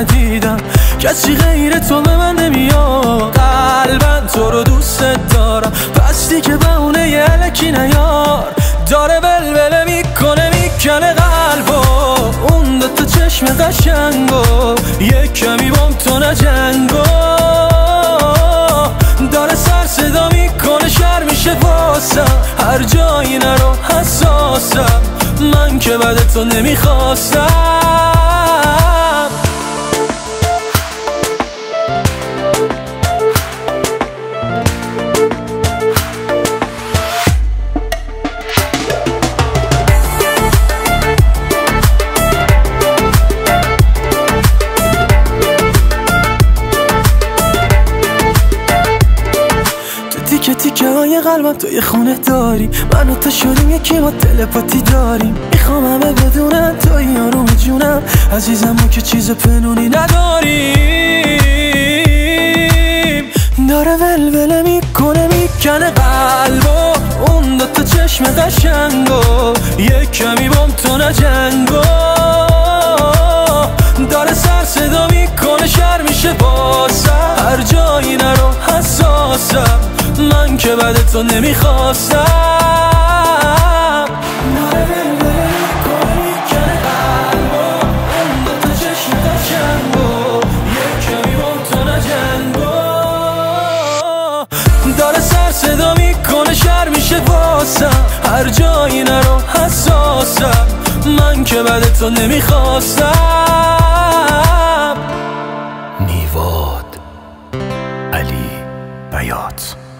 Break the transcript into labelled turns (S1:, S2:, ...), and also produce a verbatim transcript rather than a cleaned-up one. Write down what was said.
S1: ندیدم، کسی غیر تو به من نمیاد. قلبم تو رو دوست دارم، پس دیگه بهونه یه الکی نیار. داره ولوله میکنه میکنه قلبو، اون دوتا چشم قشنگو، یه کمی بام تو نجنگو. داره سر صدا میکنه شر میشه واسم، هر جایی نرو حساسم، من که بعد تو نمیخواستم. تیکه تیکه های قلبم توی خونه داری، من و تو شدیم یکی، ما تلپاتی داریم. میخوام همه بدونن توی یارو جونم، عزیزم ما که چیز پنونی نداریم. داره ولوله میکنه میکنه قلبو، اون دوتا چشم قشنگو، یه کمی بام تو نجنگو. داره سر صدا میکنه شر میشه باسم، هر جایی نرو حساسم، من که بعد تو نمیخواستم. داره ولوله میکنه میکنه قلبو، اون دوتا چشم قشنگو، یه کمی بام تو نجنگو. داره سر صدا میکنه شر میشه واسم، هر جایی نرو حساسم، من که بعد تو نمیخواستم.
S2: نیواد علی بیات.